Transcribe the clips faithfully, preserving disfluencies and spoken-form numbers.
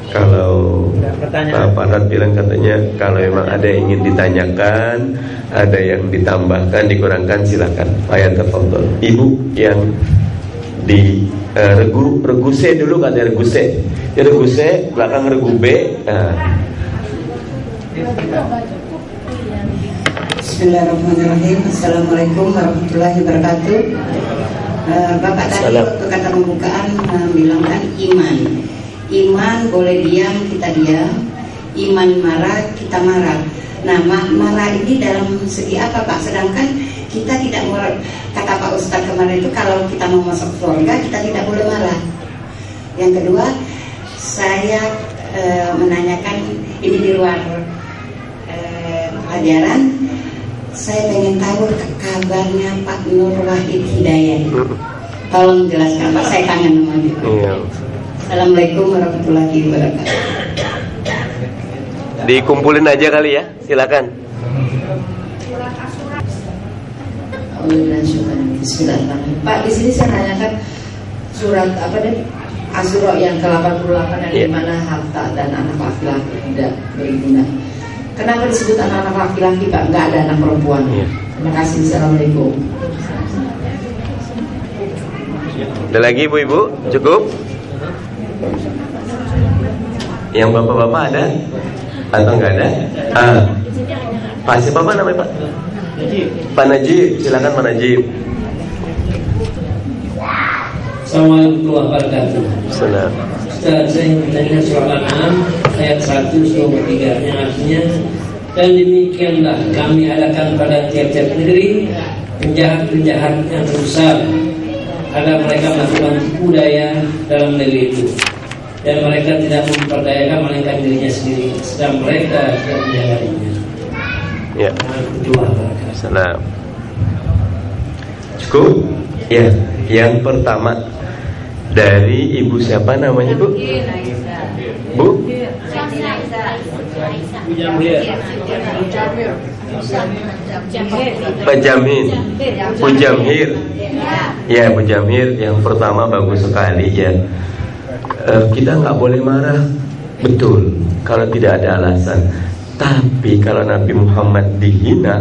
Kalau Pak Farad bilang katanya kalau memang ada yang ingin ditanyakan, ada yang ditambahkan, dikurangkan, silakan. Ayat tafadhol. Ibu yang di uh, regu regu C dulu katanya regu C. Ya regu C, belakang regu B. Nah. Bismillahirrahmanirrahim. Assalamualaikum warahmatullahi wabarakatuh. uh, Bapak tadi waktu kata pembukaan uh, bilang kan iman. Iman boleh diam, kita diam. Iman marah, kita marah. Nah, marah ini dalam segi apa Pak? Sedangkan kita tidak marah. Kata Pak Ustadz kemarin itu kalau kita mau masuk surga, kita tidak boleh marah. Yang kedua, saya e, menanyakan ini di luar e, pelajaran. Saya pengen tahu kabarnya Pak Nur Wahid Hidayat. Tolong jelaskan Pak, saya kangen sama dia. Iya. Assalamualaikum warahmatullahi wabarakatuh. Dikumpulin aja kali ya, silakan. Bismillahirrahmanirrahim. Pak, di sini saya nanyakan surat apa deh? Asy-Syura yang ke delapan puluh delapan yang yeah. Dimana harta dan anak laki-laki tidak berguna. Kenapa disebut anak-anak laki-laki Pak? Enggak ada anak perempuan. Yeah. Terima kasih. Assalamualaikum. Ada lagi ibu-ibu? Cukup? Yang bapak-bapak ada? Atau enggak ada? Ah. Pak siapa Pak namanya Pak? Pak Najib, silakan Pak Najib. Assalamualaikum warahmatullahi wabarakatuh. Salam. Ustaz, saya ingin bertanya surat Al-An'am ayat satu sampai tiga yang artinya, dan demikianlah kami adakan pada tiap-tiap negeri penjahat-penjahat yang terbesar agar mereka melakukan tipu daya dalam negeri itu, dan mereka tidak memperdayakan melainkan dirinya sendiri, sedang mereka tidak menjaga dirinya. Ya. Salam. Cukup? Ya. Yang pertama dari ibu siapa namanya Bu? Bu? Pak Jamil. Bu Jamhir. Ya Bu Jamhir, yang pertama bagus sekali ya. E, kita nggak boleh marah, betul, kalau tidak ada alasan. Tapi kalau Nabi Muhammad dihina,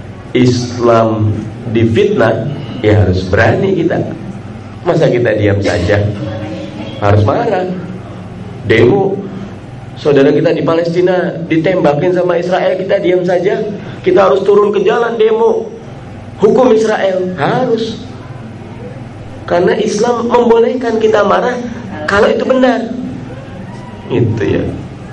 Islam difitnah, ya harus berani kita. Masa kita diam saja? Harus marah. Demo, saudara kita di Palestina ditembakin sama Israel, kita diam saja? Kita harus turun ke jalan demo hukum Israel, harus. Karena Islam membolehkan kita marah kalau itu benar. Itu ya.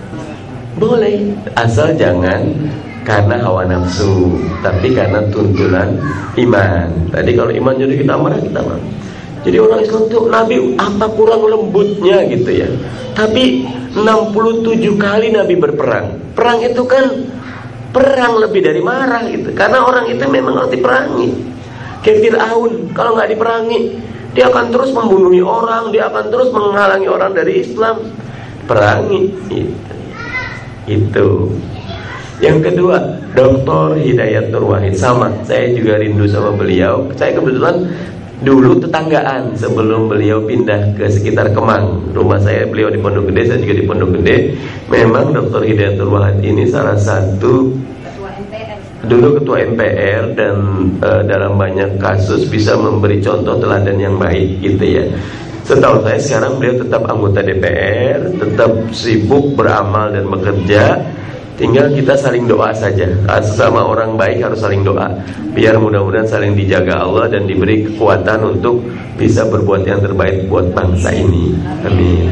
Boleh, asal jangan karena hawa nafsu, tapi karena tuntunan iman. Tadi kalau iman jadi kita marah, kita marah. Jadi orang Islam itu Nabi apa kurang lembutnya gitu ya. Tapi enam puluh tujuh kali Nabi berperang. Perang itu kan perang lebih dari marah gitu. Karena orang itu memang harus diperangi. Kayak Fir'aun, kalau nggak diperangi, dia akan terus membunuhi orang, dia akan terus menghalangi orang dari Islam. Perangi gitu. Itu. Yang kedua, Doktor Hidayat Nur Wahid, sama, saya juga rindu sama beliau. Saya kebetulan dulu tetanggaan sebelum beliau pindah ke sekitar Kemang. Rumah saya, beliau di Pondok Gede, saya juga di Pondok Gede. Memang Doktor Hidayat Nur Wahid ini salah satu dulu ketua M P R dan e, dalam banyak kasus bisa memberi contoh teladan yang baik gitu ya. Setahu saya sekarang beliau tetap anggota D P R, tetap sibuk beramal dan bekerja. Tinggal kita saling doa saja. Sesama orang baik harus saling doa, biar mudah-mudahan saling dijaga Allah dan diberi kekuatan untuk bisa berbuat yang terbaik buat bangsa ini. Amin.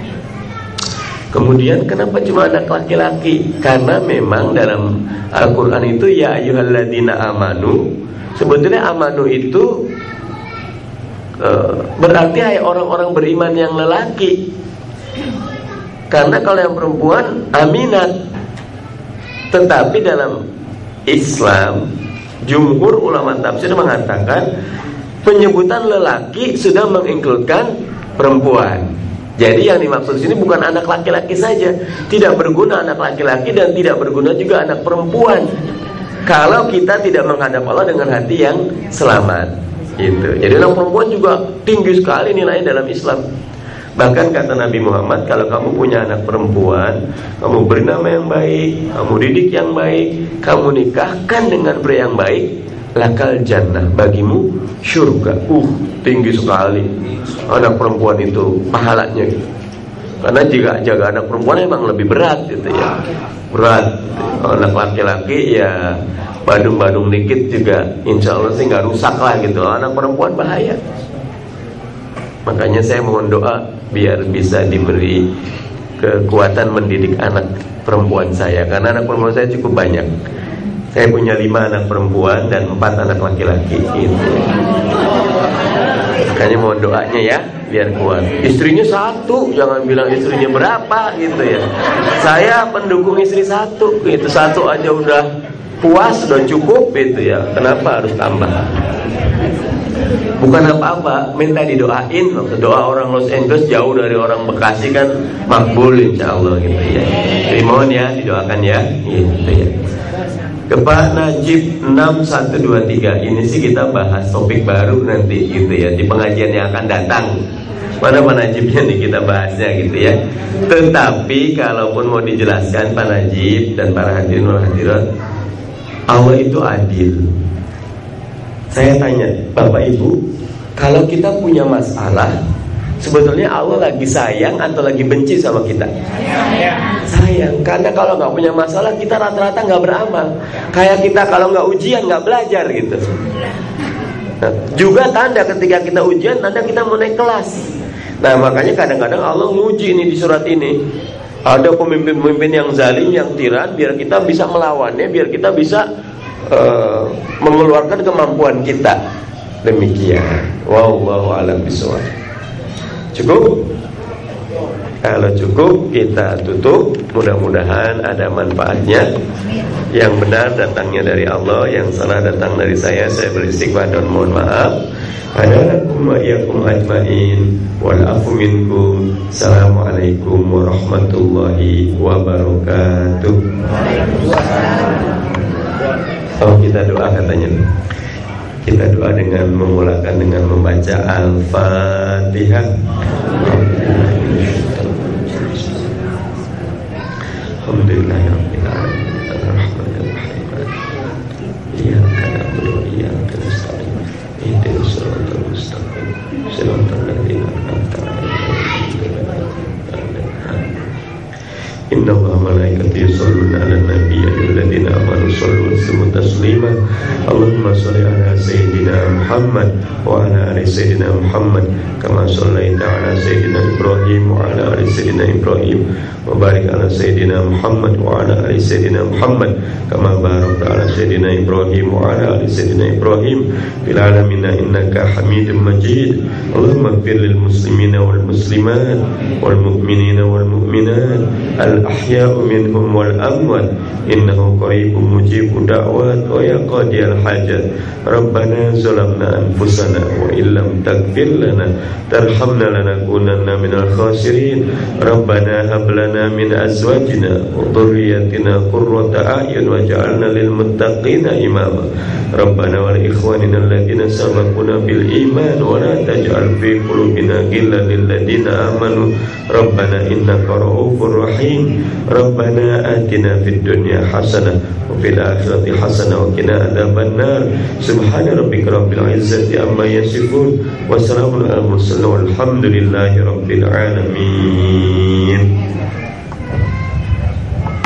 Kemudian kenapa cuma anak laki-laki? Karena memang dalam Al-Quran itu ya ayyuhalladzina amanu, sebetulnya amanu itu uh, berarti hai orang-orang beriman yang lelaki. Karena kalau yang perempuan aminat. Tetapi dalam Islam, jumhur ulama tafsir mengatakan penyebutan lelaki sudah menginkludkan perempuan. Jadi yang dimaksud sini bukan anak laki-laki saja, tidak berguna anak laki-laki dan tidak berguna juga anak perempuan. Kalau kita tidak menghadap Allah dengan hati yang selamat, gitu. Jadi anak perempuan juga tinggi sekali nilainya dalam Islam. Bahkan kata Nabi Muhammad, kalau kamu punya anak perempuan, kamu beri nama yang baik, kamu didik yang baik, kamu nikahkan dengan pria yang baik, lakal jannah, bagimu surga. Uh, tinggi sekali anak perempuan itu pahalanya gitu. Karena jika jaga anak perempuan emang lebih berat gitu ya. Berat. Anak laki-laki ya badung-badung dikit juga insya Allah sih gak rusak lah gitu. Anak perempuan bahaya. Makanya saya mohon doa biar bisa diberi kekuatan mendidik anak perempuan saya. Karena anak perempuan saya cukup banyak. Saya punya lima anak perempuan dan empat anak laki-laki gitu. Makanya mohon doanya ya biar kuat. Istrinya satu, jangan bilang istrinya berapa gitu ya. Saya pendukung istri satu gitu. Satu aja udah puas, udah cukup gitu ya. Kenapa harus tambah? Bukan apa-apa, minta didoain. Doa orang Los Angeles jauh dari orang Bekasi kan makbul insya Allah gitu ya. Jadi mohon ya didoakan ya gitu ya. Ke Pak Najib enam satu dua tiga. Ini sih kita bahas topik baru nanti gitu ya, di pengajian yang akan datang. Mana Pak Najibnya nih kita bahasnya gitu ya. Tetapi kalaupun mau dijelaskan Pak Najib dan para hadirin wal hadirat, Allah itu adil. Saya tanya Bapak Ibu, kalau kita punya masalah, sebetulnya Allah lagi sayang atau lagi benci sama kita? Sayang. Karena kalau nggak punya masalah, kita rata-rata nggak beramal. Kayak kita kalau nggak ujian nggak belajar gitu. Nah, juga tanda ketika kita ujian, tanda kita mau naik kelas. Nah makanya kadang-kadang Allah nguji ini di surat ini. Ada pemimpin-pemimpin yang zalim, yang tiran, biar kita bisa melawannya, biar kita bisa uh, mengeluarkan kemampuan kita. Demikian. Wallahu a'lam bishawab. Cukup? Kalau cukup kita tutup. Mudah-mudahan ada manfaatnya. Yang benar datangnya dari Allah, yang salah datang dari saya. Saya beristighfar dan mohon maaf. Adalakum wa iyyakum ajmain. Wal afu minkum. Assalamualaikum warahmatullahi wabarakatuh. Oh kita doa katanya. Kita doa dengan memulakan dengan membaca Al-Fatihah. Alhamdulillahirabbil alamin. Arrahmanirrahim. Iyyaka na'budu wa iyyaka nasta'in. Ihdinas siratal mustaqim. Shiratal ladzina an'amta 'alaihim. Inna Allaha wa malaikatahu yusholluna 'alan nabiy ayyuhalladzina amanu shollu wa sallimu taslima. Allahumma shalli 'ala sayyidina Muhammad wa 'ala ali sayyidina Muhammad kama shallaita 'ala sayyidina Ibrahim wa 'ala ali sayyidina Ibrahim wa barik 'ala sayyidina Muhammad wa 'ala ali sayyidina Muhammad kama barakta 'ala sayyidina Ibrahim wa 'ala ali sayyidina Ibrahim fil 'alamin innaka Hamidum Majid. Allahumma ighfir lil muslimina wal muslimat wal mu'minina wal mu'minat al-ahya'u minhum wal amwat innahu qaribun mujibud da'wat wa ya qadiyal hajat. Rabbana zalamna anfusana wa illam taghfir lana tarhamna lanakunanna minal khasirin. Rabbana hab lana min azwajina wa dhurriyyatina qurrata a'yun waj'alna lil muttaqina imama. Rabbana wal ikhwanina alladhina sabaquna bil iman wa la taj'al fi qulubina ghillan lil ladzina amanu. Rabbana innaka ra'ufur rahim. Rabbana atina fid dunya hasanah wa fil akhirati hasanah wa qina adzabannar. Subhana rabbika rabbil izzati amma yasifun wa salamun alal mursalin walhamdulillahi rabbil alamin.